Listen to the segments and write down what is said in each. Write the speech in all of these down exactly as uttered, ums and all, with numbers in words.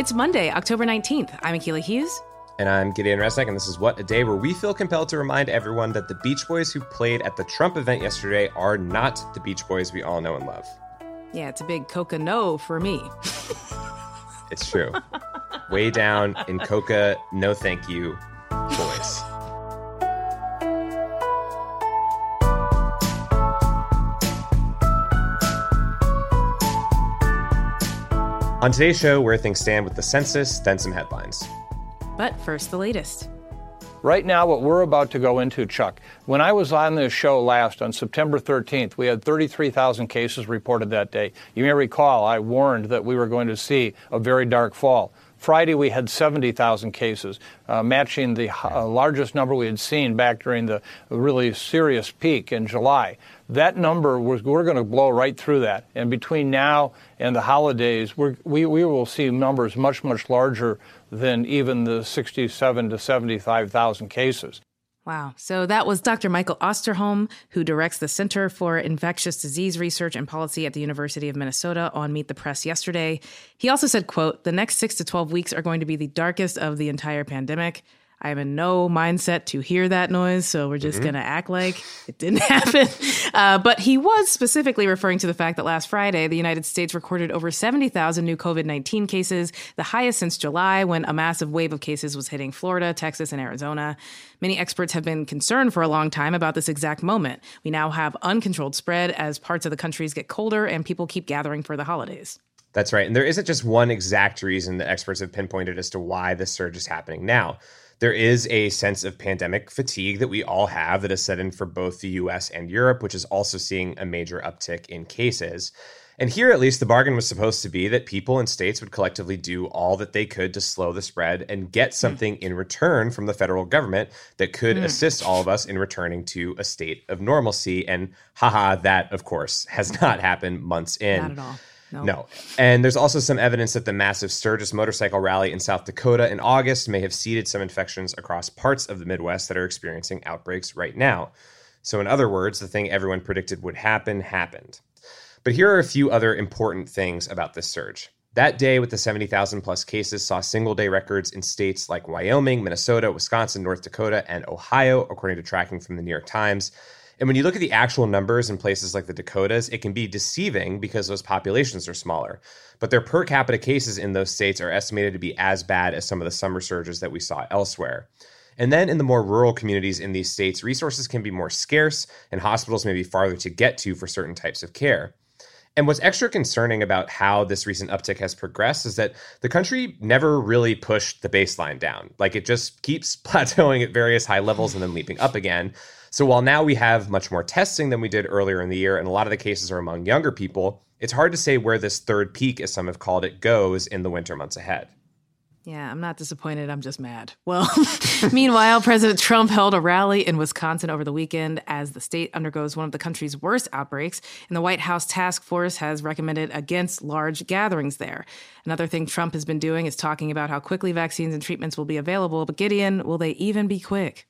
It's Monday, October nineteenth. I'm Akilah Hughes. And I'm Gideon Resnick, and this is What, a Day where we feel compelled to remind everyone that the Beach Boys who played at the Trump event yesterday are not the Beach Boys we all know and love. Yeah, it's a big Coca no for me. It's true. Way down in Coca, no thank you, boys. On today's show, where things stand with the census, then some headlines. But first, the latest. Right now, what we're about to go into, Chuck, when I was on this show last on September thirteenth, we had thirty-three thousand cases reported that day. You may recall I warned that we were going to see a very dark fall. Friday, we had seventy thousand cases, uh, matching the uh, largest number we had seen back during the really serious peak in July. That number, was, we're going to blow right through that. And between now and the holidays, we're, we, we will see numbers much, much larger than even the sixty-seven to seventy-five thousand cases. Wow. So that was Doctor Michael Osterholm, who directs the Center for Infectious Disease Research and Policy at the University of Minnesota, on Meet the Press yesterday. He also said, quote, "The next six to twelve weeks are going to be the darkest of the entire pandemic. I am in no mindset to hear that noise, so we're just mm-hmm. going to act like it didn't happen." Uh, but he was specifically referring to the fact that last Friday, the United States recorded over seventy thousand new COVID nineteen cases, the highest since July, when a massive wave of cases was hitting Florida, Texas, and Arizona. Many experts have been concerned for a long time about this exact moment. We now have uncontrolled spread as parts of the countries get colder and people keep gathering for the holidays. That's right. And there isn't just one exact reason that experts have pinpointed as to why this surge is happening now. There is a sense of pandemic fatigue that we all have that has set in for both the U S and Europe, which is also seeing a major uptick in cases. And here, at least, the bargain was supposed to be that people and states would collectively do all that they could to slow the spread and get something mm. in return from the federal government that could mm. assist all of us in returning to a state of normalcy. And haha, that, of course, has not happened months in. Not at all. No. no. And there's also some evidence that the massive Sturgis motorcycle rally in South Dakota in August may have seeded some infections across parts of the Midwest that are experiencing outbreaks right now. So in other words, the thing everyone predicted would happen happened. But here are a few other important things about this surge. That day with the seventy thousand plus cases saw single day records in states like Wyoming, Minnesota, Wisconsin, North Dakota, and Ohio, according to tracking from the New York Times. And when you look at the actual numbers in places like the Dakotas, it can be deceiving because those populations are smaller. But their per capita cases in those states are estimated to be as bad as some of the summer surges that we saw elsewhere. And then in the more rural communities in these states, resources can be more scarce and hospitals may be farther to get to for certain types of care. And what's extra concerning about how this recent uptick has progressed is that the country never really pushed the baseline down. Like, it just keeps plateauing at various high levels and then leaping up again. So while now we have much more testing than we did earlier in the year, and a lot of the cases are among younger people, it's hard to say where this third peak, as some have called it, goes in the winter months ahead. Yeah, I'm not disappointed. I'm just mad. Well, meanwhile, President Trump held a rally in Wisconsin over the weekend as the state undergoes one of the country's worst outbreaks, and the White House task force has recommended against large gatherings there. Another thing Trump has been doing is talking about how quickly vaccines and treatments will be available. But Gideon, will they even be quick?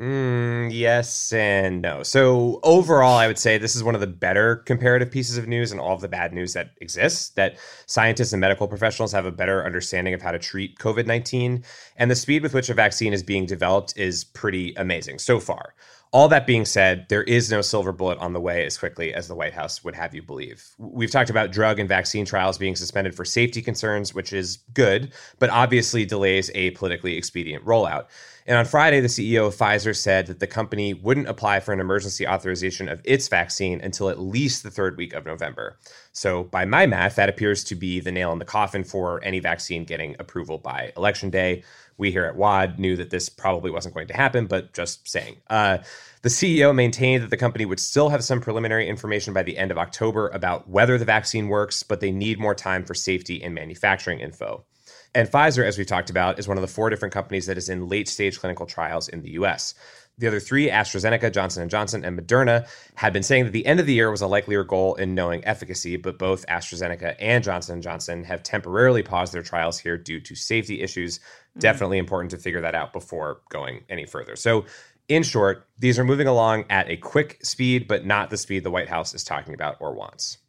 Mm, yes and no. So overall, I would say this is one of the better comparative pieces of news and all of the bad news that exists, that scientists and medical professionals have a better understanding of how to treat COVID nineteen. And the speed with which a vaccine is being developed is pretty amazing so far. All that being said, there is no silver bullet on the way as quickly as the White House would have you believe. We've talked about drug and vaccine trials being suspended for safety concerns, which is good, but obviously delays a politically expedient rollout. And on Friday, the C E O of Pfizer said that the company wouldn't apply for an emergency authorization of its vaccine until at least the third week of November. So by my math, that appears to be the nail in the coffin for any vaccine getting approval by Election Day. We here at W A D knew that this probably wasn't going to happen, but just saying. Uh, the C E O maintained that the company would still have some preliminary information by the end of October about whether the vaccine works, but they need more time for safety and manufacturing info. And Pfizer, as we've talked about, is one of the four different companies that is in late-stage clinical trials in the U S. The other three, AstraZeneca, Johnson and Johnson, and Moderna, had been saying that the end of the year was a likelier goal in knowing efficacy, but both AstraZeneca and Johnson and Johnson have temporarily paused their trials here due to safety issues. Mm-hmm. Definitely important to figure that out before going any further. So in short, these are moving along at a quick speed, but not the speed the White House is talking about or wants.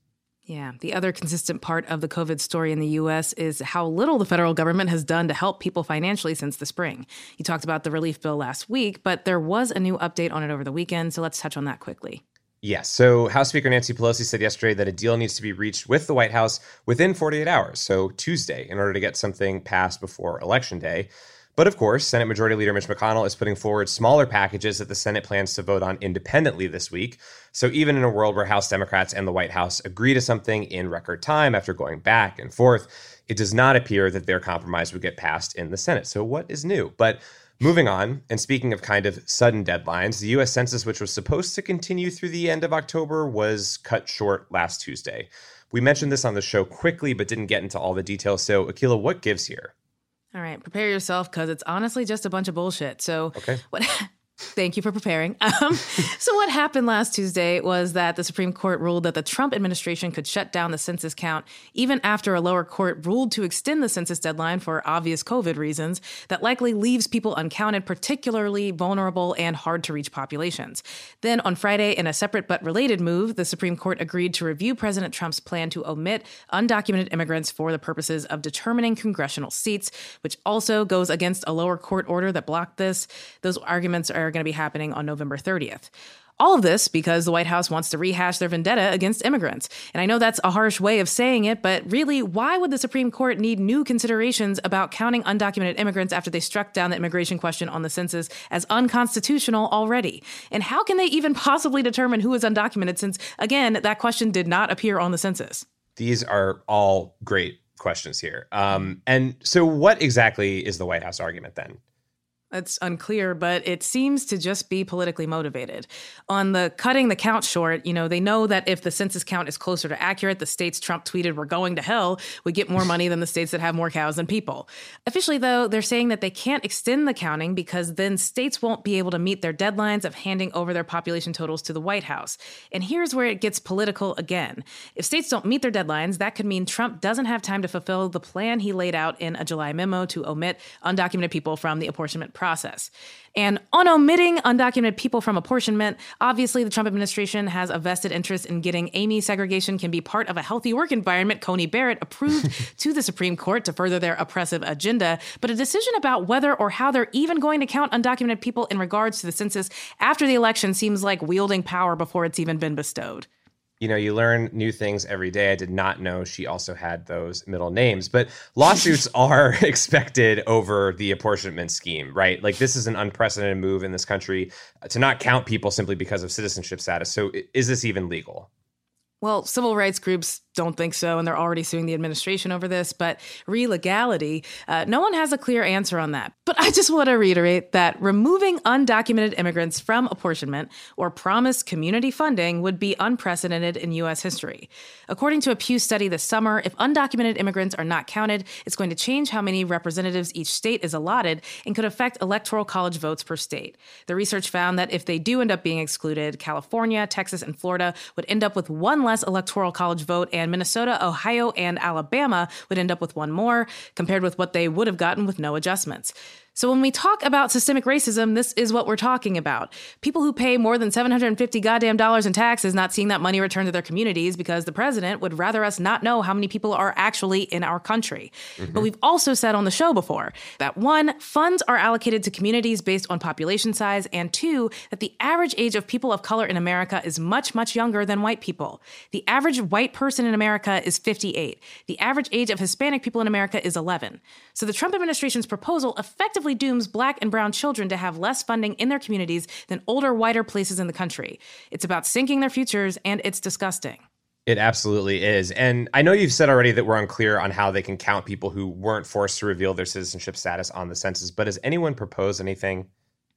Yeah. The other consistent part of the COVID story in the U S is how little the federal government has done to help people financially since the spring. You talked about the relief bill last week, but there was a new update on it over the weekend. So let's touch on that quickly. Yes. So House Speaker Nancy Pelosi said yesterday that a deal needs to be reached with the White House within forty-eight hours, so Tuesday, in order to get something passed before Election Day. But of course, Senate Majority Leader Mitch McConnell is putting forward smaller packages that the Senate plans to vote on independently this week. So even in a world where House Democrats and the White House agree to something in record time after going back and forth, it does not appear that their compromise would get passed in the Senate. So what is new? But moving on, and speaking of kind of sudden deadlines, the U S Census, which was supposed to continue through the end of October, was cut short last Tuesday. We mentioned this on the show quickly, but didn't get into all the details. So Akilah, what gives here? All right, prepare yourself because it's honestly just a bunch of bullshit. So okay. what? Thank you for preparing. Um, so what happened last Tuesday was that the Supreme Court ruled that the Trump administration could shut down the census count even after a lower court ruled to extend the census deadline for obvious COVID reasons that likely leaves people uncounted, particularly vulnerable and hard-to-reach populations. Then on Friday, in a separate but related move, the Supreme Court agreed to review President Trump's plan to omit undocumented immigrants for the purposes of determining congressional seats, which also goes against a lower court order that blocked this. Those arguments are going to be happening on November thirtieth. All of this because the White House wants to rehash their vendetta against immigrants. And I know that's a harsh way of saying it, but really, why would the Supreme Court need new considerations about counting undocumented immigrants after they struck down the immigration question on the census as unconstitutional already? And how can they even possibly determine who is undocumented since, again, that question did not appear on the census? These are all great questions here. Um, and so what exactly is the White House argument then? It's unclear, but it seems to just be politically motivated. On the cutting the count short, you know, they know that if the census count is closer to accurate, the states Trump tweeted we're going to hell would get more money than the states that have more cows than people. Officially, though, they're saying that they can't extend the counting because then states won't be able to meet their deadlines of handing over their population totals to the White House. And here's where it gets political again. If states don't meet their deadlines, that could mean Trump doesn't have time to fulfill the plan he laid out in a July memo to omit undocumented people from the apportionment process. And on omitting undocumented people from apportionment, obviously the Trump administration has a vested interest in getting A M Y segregation can be part of a healthy work environment Coney Barrett approved to the Supreme Court to further their oppressive agenda. But a decision about whether or how they're even going to count undocumented people in regards to the census after the election seems like wielding power before it's even been bestowed. You know, you learn new things every day. I did not know she also had those middle names, but lawsuits are expected over the apportionment scheme, right? Like, this is an unprecedented move in this country to not count people simply because of citizenship status. So is this even legal? Well, civil rights groups don't think so, and they're already suing the administration over this. But re-legality, uh, no one has a clear answer on that. But I just want to reiterate that removing undocumented immigrants from apportionment or promised community funding would be unprecedented in U S history. According to a Pew study this summer, if undocumented immigrants are not counted, it's going to change how many representatives each state is allotted and could affect electoral college votes per state. The research found that if they do end up being excluded, California, Texas, and Florida would end up with one less electoral college vote, and Minnesota, Ohio, and Alabama would end up with one more, compared with what they would have gotten with no adjustments. So when we talk about systemic racism, this is what we're talking about. People who pay more than seven hundred fifty goddamn dollars in taxes not seeing that money returned to their communities because the president would rather us not know how many people are actually in our country. Mm-hmm. But we've also said on the show before that one, funds are allocated to communities based on population size, and two, that the average age of people of color in America is much, much younger than white people. The average white person in America is fifty-eight. The average age of Hispanic people in America is eleven. So the Trump administration's proposal effectively dooms black and brown children to have less funding in their communities than older, whiter places in the country. It's about sinking their futures, and it's disgusting. It absolutely is. And I know you've said already that we're unclear on how they can count people who weren't forced to reveal their citizenship status on the census, but has anyone proposed anything?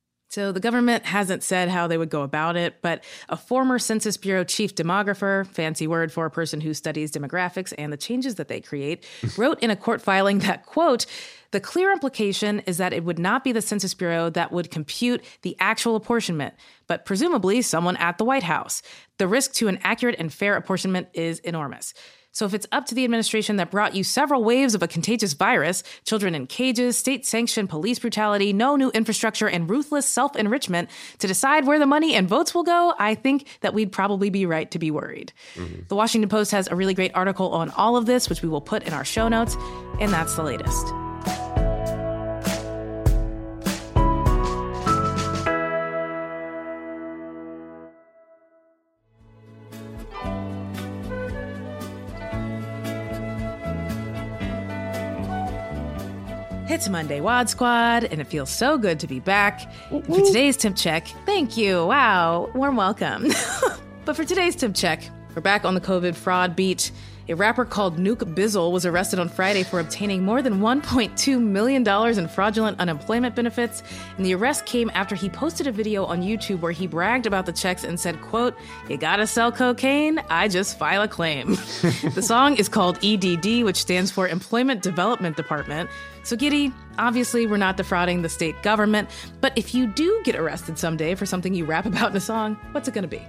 So the government hasn't said how they would go about it, but a former Census Bureau chief demographer, fancy word for a person who studies demographics and the changes that they create, wrote in a court filing that, quote, "The clear implication is that it would not be the Census Bureau that would compute the actual apportionment, but presumably someone at the White House. The risk to an accurate and fair apportionment is enormous." So if it's up to the administration that brought you several waves of a contagious virus, children in cages, state-sanctioned police brutality, no new infrastructure, and ruthless self-enrichment to decide where the money and votes will go, I think that we'd probably be right to be worried. Mm-hmm. The Washington Post has a really great article on all of this, which we will put in our show notes, and that's the latest. It's Monday, Wad Squad, and it feels so good to be back. And for today's Temp Check, thank you. Wow, warm welcome. But for today's Temp Check, we're back on the COVID fraud beat. A rapper called Nuke Bizzle was arrested on Friday for obtaining more than one point two million dollars in fraudulent unemployment benefits, and the arrest came after he posted a video on YouTube where he bragged about the checks and said, quote, "You gotta sell cocaine? I just file a claim." The song is called E D D, which stands for Employment Development Department. So Giddy, obviously we're not defrauding the state government, but if you do get arrested someday for something you rap about in a song, what's it gonna be?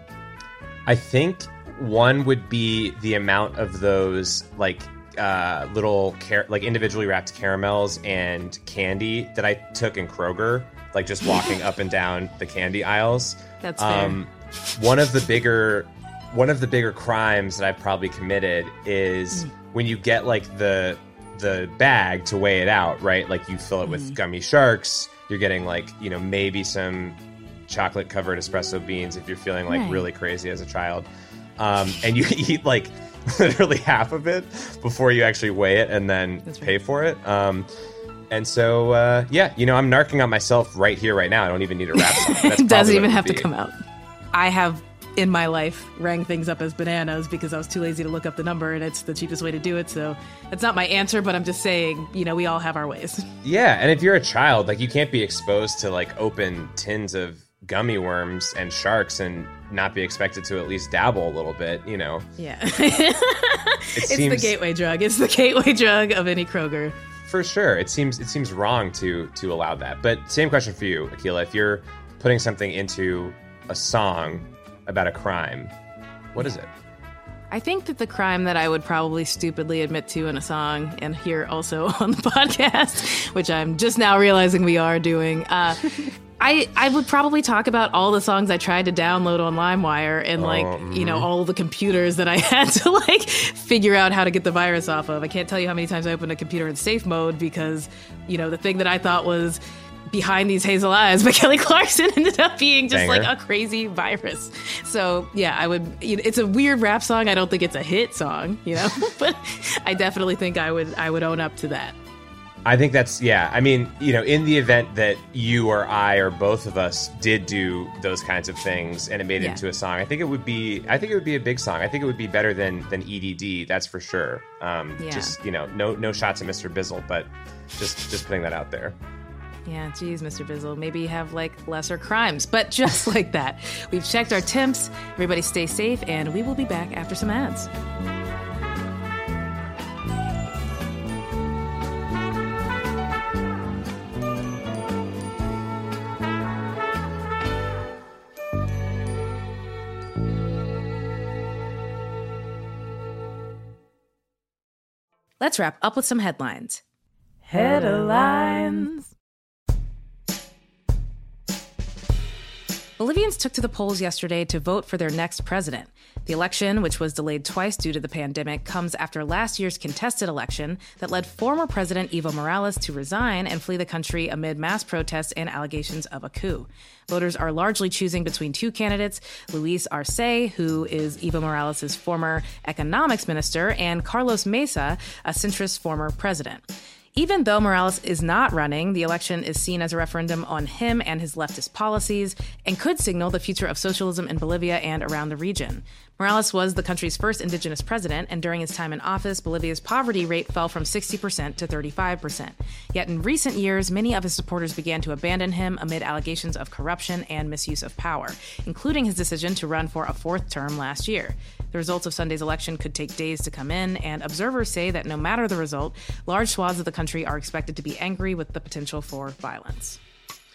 I think one would be the amount of those like uh, little car- like individually wrapped caramels and candy that I took in Kroger, like just walking up and down the candy aisles. That's fair. Um, one of the bigger one of the bigger crimes that I've probably committed is mm. when you get like the the bag to weigh it out, right? Like you fill it mm. with gummy sharks. You're getting like, you know, maybe some chocolate covered espresso beans if you're feeling like right. really crazy as a child. Um, and you eat like literally half of it before you actually weigh it and then That's pay right. for it. Um, and so, uh, yeah, you know, I'm narking on myself right here, right now. I don't even need a rap song. It doesn't even have be. to come out. I have in my life rang things up as bananas because I was too lazy to look up the number, and it's the cheapest way to do it. So that's not my answer, but I'm just saying, you know, we all have our ways. Yeah. And if you're a child, like you can't be exposed to like open tins of gummy worms and sharks and not be expected to at least dabble a little bit, you know. Yeah. it it's seems, the gateway drug. It's the gateway drug of any Kroger. For sure. It seems it seems wrong to to allow that. But same question for you, Akilah. If you're putting something into a song about a crime, what is it? I think that the crime that I would probably stupidly admit to in a song, and here also on the podcast, which I'm just now realizing we are doing, uh, I, I would probably talk about all the songs I tried to download on LimeWire and, like, um, you know, all the computers that I had to, like, figure out how to get the virus off of. I can't tell you how many times I opened a computer in safe mode because, you know, the thing that I thought was Behind These Hazel Eyes by Kelly Clarkson ended up being just Banger. like a crazy virus. So, yeah, I would, you know, it's a weird rap song. I don't think it's a hit song, you know, but I definitely think I would, I would own up to that. I think that's, yeah. I mean, you know, in the event that you or I or both of us did do those kinds of things and it made it yeah. into a song, I think it would be, I think it would be a big song. I think it would be better than than E D D. That's for sure. Um, yeah. Just, you know, no no shots at Mister Bizzle, but just just putting that out there. Yeah, geez, Mister Bizzle, maybe you have like lesser crimes, but just like that. We've checked our temps. Everybody stay safe, and we will be back after some ads. Let's wrap up with some headlines. Headlines. Bolivians took to the polls yesterday to vote for their next president. The election, which was delayed twice due to the pandemic, comes after last year's contested election that led former President Evo Morales to resign and flee the country amid mass protests and allegations of a coup. Voters are largely choosing between two candidates, Luis Arce, who is Evo Morales' former economics minister, and Carlos Mesa, a centrist former president. Even though Morales is not running, the election is seen as a referendum on him and his leftist policies and could signal the future of socialism in Bolivia and around the region. Morales was the country's first indigenous president, and during his time in office, Bolivia's poverty rate fell from sixty percent to thirty-five percent. Yet in recent years, many of his supporters began to abandon him amid allegations of corruption and misuse of power, including his decision to run for a fourth term last year. The results of Sunday's election could take days to come in, and observers say that no matter the result, large swaths of the country are expected to be angry with the potential for violence.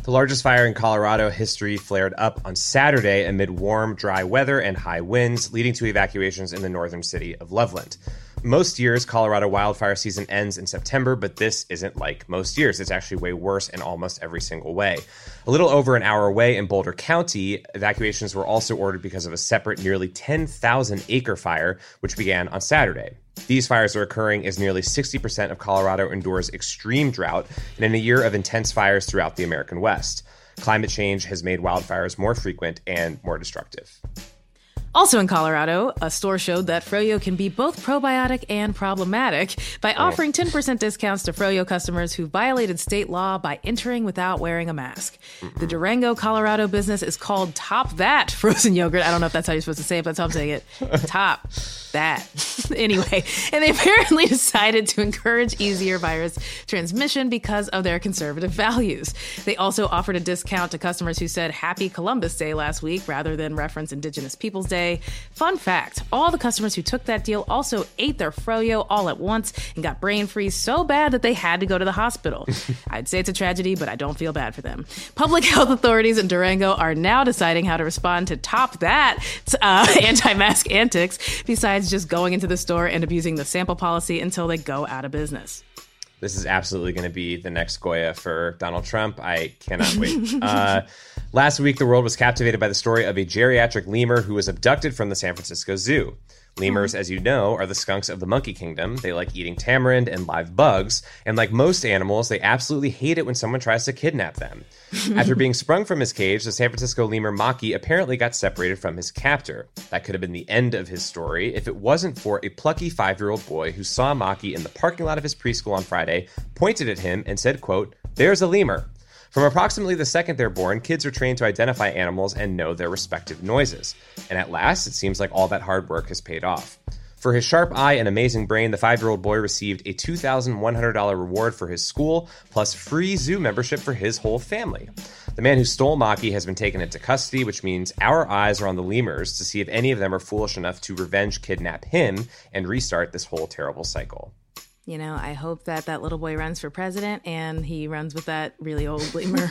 The largest fire in Colorado history flared up on Saturday amid warm, dry weather and high winds, leading to evacuations in the northern city of Loveland. Most years, Colorado wildfire season ends in September, but this isn't like most years. It's actually way worse in almost every single way. A little over an hour away in Boulder County, evacuations were also ordered because of a separate nearly ten thousand acre fire, which began on Saturday. These fires are occurring as nearly sixty percent of Colorado endures extreme drought and in a year of intense fires throughout the American West. Climate change has made wildfires more frequent and more destructive. Also in Colorado, a store showed that Froyo can be both probiotic and problematic by offering ten percent discounts to Froyo customers who violated state law by entering without wearing a mask. The Durango, Colorado business is called Top That Frozen Yogurt. I don't know if that's how you're supposed to say it, but that's how I'm saying it. Top That. Anyway, and they apparently decided to encourage easier virus transmission because of their conservative values. They also offered a discount to customers who said Happy Columbus Day last week rather than reference Indigenous Peoples Day. Fun fact, all the customers who took that deal also ate their Froyo all at once and got brain freeze so bad that they had to go to the hospital. I'd say it's a tragedy, but I don't feel bad for them. Public health authorities in Durango are now deciding how to respond to Top That uh, anti-mask antics, besides just going into the store and abusing the sample policy until they go out of business. This is absolutely going to be the next Goya for Donald Trump. I cannot wait. uh, last week, the world was captivated by the story of a geriatric lemur who was abducted from the San Francisco Zoo. Lemurs, as you know, are the skunks of the monkey kingdom. They like eating tamarind and live bugs. And like most animals, they absolutely hate it when someone tries to kidnap them. After being sprung from his cage, the San Francisco lemur Maki apparently got separated from his captor. That could have been the end of his story if it wasn't for a plucky five-year-old boy who saw Maki in the parking lot of his preschool on Friday, pointed at him, and said, quote, "There's a lemur." From approximately the second they're born, kids are trained to identify animals and know their respective noises. And at last, it seems like all that hard work has paid off. For his sharp eye and amazing brain, the five-year-old boy received a two thousand one hundred dollars reward for his school, plus free zoo membership for his whole family. The man who stole Maki has been taken into custody, which means our eyes are on the lemurs to see if any of them are foolish enough to revenge kidnap him and restart this whole terrible cycle. You know, I hope that that little boy runs for president and he runs with that really old lemur.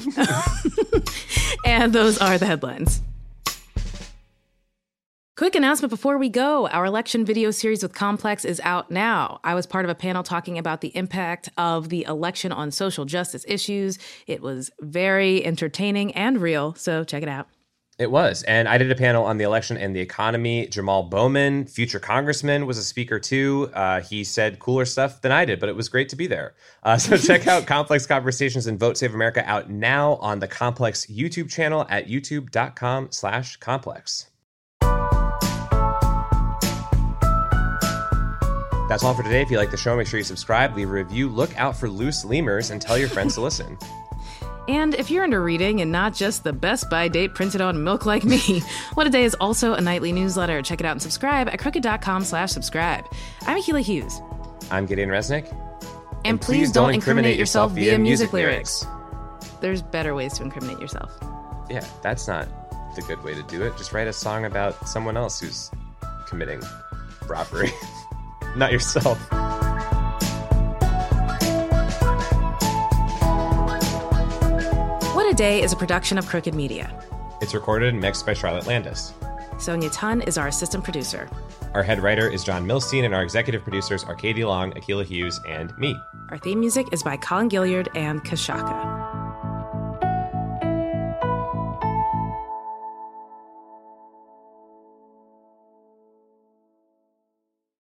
And those are the headlines. Quick announcement before we go. Our election video series with Complex is out now. I was part of a panel talking about the impact of the election on social justice issues. It was very entertaining and real, so check it out. It was. And I did a panel on the election and the economy. Jamal Bowman, future congressman, was a speaker too. Uh, he said cooler stuff than I did, but it was great to be there. Uh, so check out Complex Conversations and Vote Save America out now on the Complex YouTube channel at youtube.com slash complex. That's all for today. If you like the show, make sure you subscribe, leave a review, look out for loose lemurs, and tell your friends to listen. And if you're into reading and not just the Best By date printed on milk like me, What a Day is also a nightly newsletter. Check it out and subscribe at crooked.com slash subscribe. I'm Akilah Hughes. I'm Gideon Resnick. And, and please, please don't, don't incriminate yourself via music lyrics. lyrics. There's better ways to incriminate yourself. Yeah, that's not the good way to do it. Just write a song about someone else who's committing robbery, not yourself. What a Day is a production of Crooked Media. It's recorded and mixed by Charlotte Landis. Sonia Tun is our assistant producer. Our head writer is John Milstein, and our executive producers are Katie Long, Akilah Hughes, and me. Our theme music is by Colin Gilliard and Kashaka.